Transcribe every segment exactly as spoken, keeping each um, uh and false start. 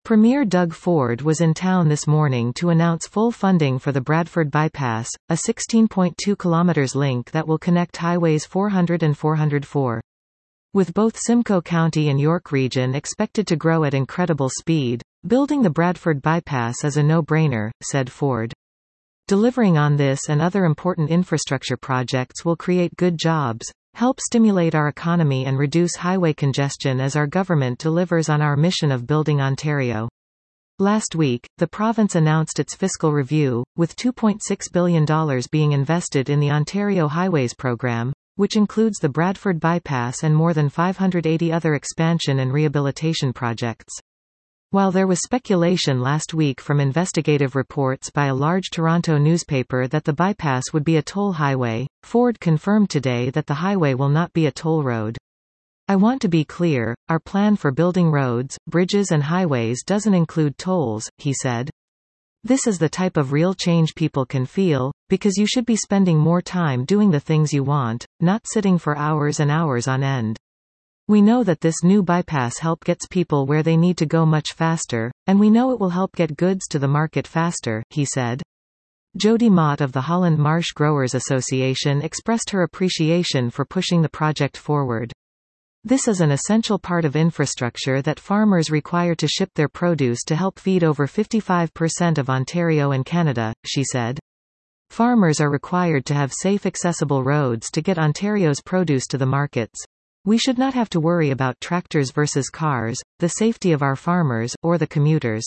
Premier Doug Ford was in town this morning to announce full funding for the Bradford Bypass, a sixteen point two kilometers link that will connect highways four hundred and four hundred four. With both Simcoe County and York Region expected to grow at incredible speed, building the Bradford Bypass is a no-brainer, said Ford. Delivering on this and other important infrastructure projects will create good jobs, help stimulate our economy and reduce highway congestion as our government delivers on our mission of building Ontario. Last week, the province announced its fiscal review, with two point six billion dollars being invested in the Ontario Highways program, which includes the Bradford Bypass and more than five hundred eighty other expansion and rehabilitation projects. While there was speculation last week from investigative reports by a large Toronto newspaper that the bypass would be a toll highway, Ford confirmed today that the highway will not be a toll road. "I want to be clear, our plan for building roads, bridges and highways doesn't include tolls," he said. "This is the type of real change people can feel, because you should be spending more time doing the things you want, not sitting for hours and hours on end. We know that this new bypass help gets people where they need to go much faster, and we know it will help get goods to the market faster," he said. Jody Mott of the Holland Marsh Growers Association expressed her appreciation for pushing the project forward. "This is an essential part of infrastructure that farmers require to ship their produce to help feed over fifty-five percent of Ontario and Canada," she said. "Farmers are required to have safe accessible roads to get Ontario's produce to the markets. We should not have to worry about tractors versus cars, the safety of our farmers, or the commuters."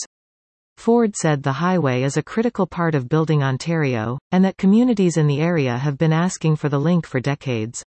Ford said the highway is a critical part of building Ontario, and that communities in the area have been asking for the link for decades.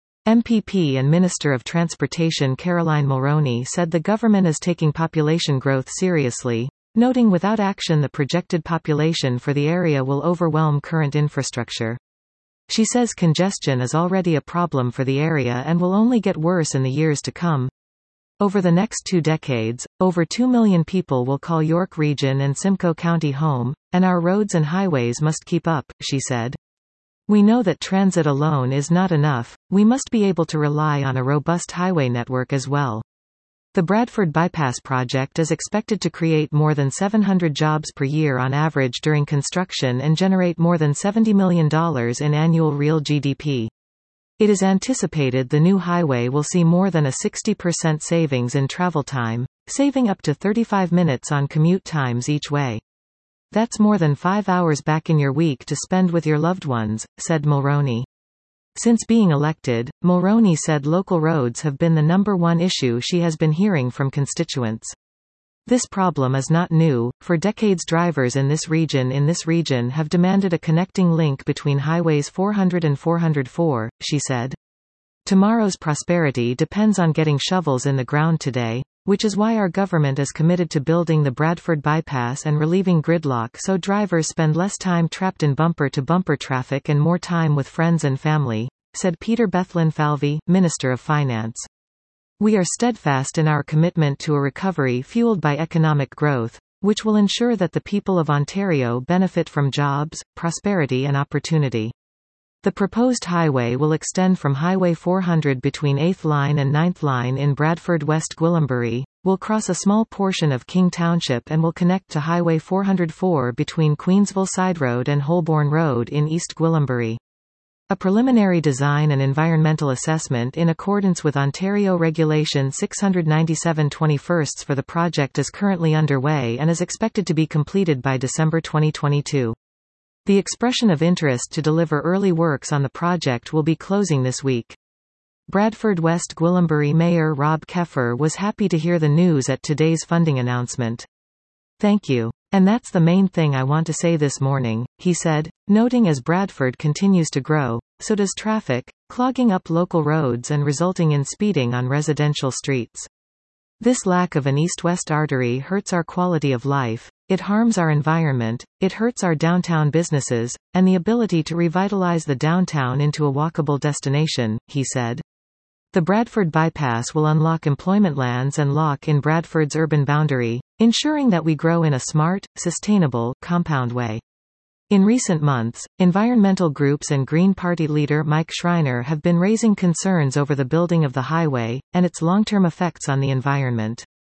M P P and Minister of Transportation Caroline Mulroney said the government is taking population growth seriously, noting without action the projected population for the area will overwhelm current infrastructure. She says congestion is already a problem for the area and will only get worse in the years to come. Over the next two decades, over two million people will call York Region and Simcoe County home, and our roads and highways must keep up, she said. "We know that transit alone is not enough, we must be able to rely on a robust highway network as well." The Bradford Bypass project is expected to create more than seven hundred jobs per year on average during construction and generate more than seventy million dollars in annual real G D P. It is anticipated the new highway will see more than a sixty percent savings in travel time, saving up to thirty-five minutes on commute times each way. "That's more than five hours back in your week to spend with your loved ones," said Mulroney. Since being elected, Mulroney said local roads have been the number one issue she has been hearing from constituents. "This problem is not new. For decades drivers in this region in this region have demanded a connecting link between highways four hundred and four hundred four, she said. "Tomorrow's prosperity depends on getting shovels in the ground today, which is why our government is committed to building the Bradford Bypass and relieving gridlock so drivers spend less time trapped in bumper-to-bumper traffic and more time with friends and family," said Peter Bethlenfalvy, Minister of Finance. "We are steadfast in our commitment to a recovery fueled by economic growth, which will ensure that the people of Ontario benefit from jobs, prosperity and opportunity. The proposed highway will extend from Highway four hundred between eighth Line and ninth Line in Bradford West Gwillimbury, will cross a small portion of King Township and will connect to Highway four hundred four between Queensville Side Road and Holborn Road in East Gwillimbury. A preliminary design and environmental assessment in accordance with Ontario Regulation six ninety-seven twenty-one for the project is currently underway and is expected to be completed by December twenty twenty-two. The expression of interest to deliver early works on the project will be closing this week. Bradford West Gwillimbury Mayor Rob Keffer was happy to hear the news at today's funding announcement. "Thank you. And that's the main thing I want to say this morning," he said, noting as Bradford continues to grow, so does traffic, clogging up local roads and resulting in speeding on residential streets. "This lack of an east-west artery hurts our quality of life, it harms our environment, it hurts our downtown businesses, and the ability to revitalize the downtown into a walkable destination," he said. The Bradford Bypass will unlock employment lands and lock in Bradford's urban boundary, ensuring that we grow in a smart, sustainable, compound way. In recent months, environmental groups and Green Party leader Mike Schreiner have been raising concerns over the building of the highway, and its long-term effects on the environment.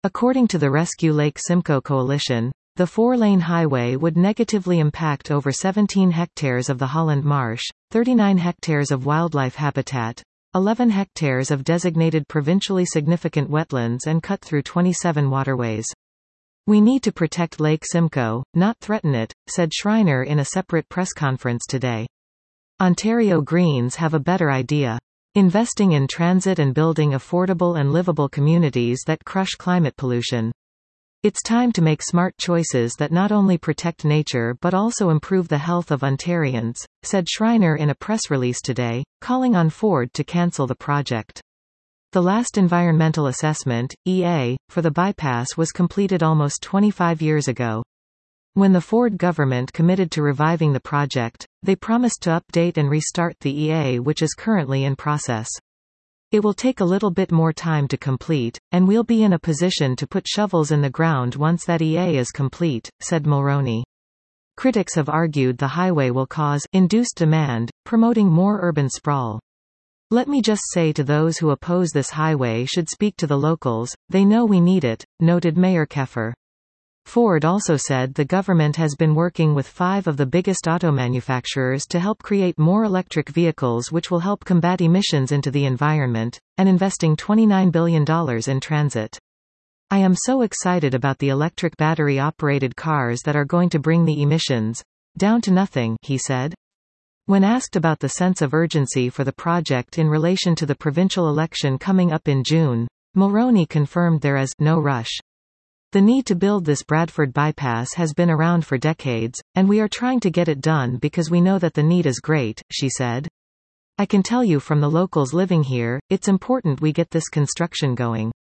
According to the Rescue Lake Simcoe Coalition, the four-lane highway would negatively impact over seventeen hectares of the Holland Marsh, thirty-nine hectares of wildlife habitat, eleven hectares of designated provincially significant wetlands and cut through twenty-seven waterways. We need to protect Lake Simcoe, not threaten it, said Schreiner in a separate press conference today. Ontario Greens have a better idea. Investing in transit and building affordable and livable communities that crush climate pollution. It's time to make smart choices that not only protect nature but also improve the health of Ontarians, said Schreiner in a press release today, calling on Ford to cancel the project. The last environmental assessment, E A, for the bypass was completed almost twenty-five years ago. When the Ford government committed to reviving the project, they promised to update and restart the E A, which is currently in process. It will take a little bit more time to complete, and we'll be in a position to put shovels in the ground once that E A is complete, said Mulroney. Critics have argued the highway will cause induced demand, promoting more urban sprawl. Let me just say to those who oppose this highway should speak to the locals, they know we need it, noted Mayor Keffer. Ford also said the government has been working with five of the biggest auto manufacturers to help create more electric vehicles which will help combat emissions into the environment, and investing twenty-nine billion dollars in transit. I am so excited about the electric battery-operated cars that are going to bring the emissions down to nothing, he said. When asked about the sense of urgency for the project in relation to the provincial election coming up in June, Mulroney confirmed there is no rush. The need to build this Bradford bypass has been around for decades, and we are trying to get it done because we know that the need is great, she said. I can tell you from the locals living here, it's important we get this construction going.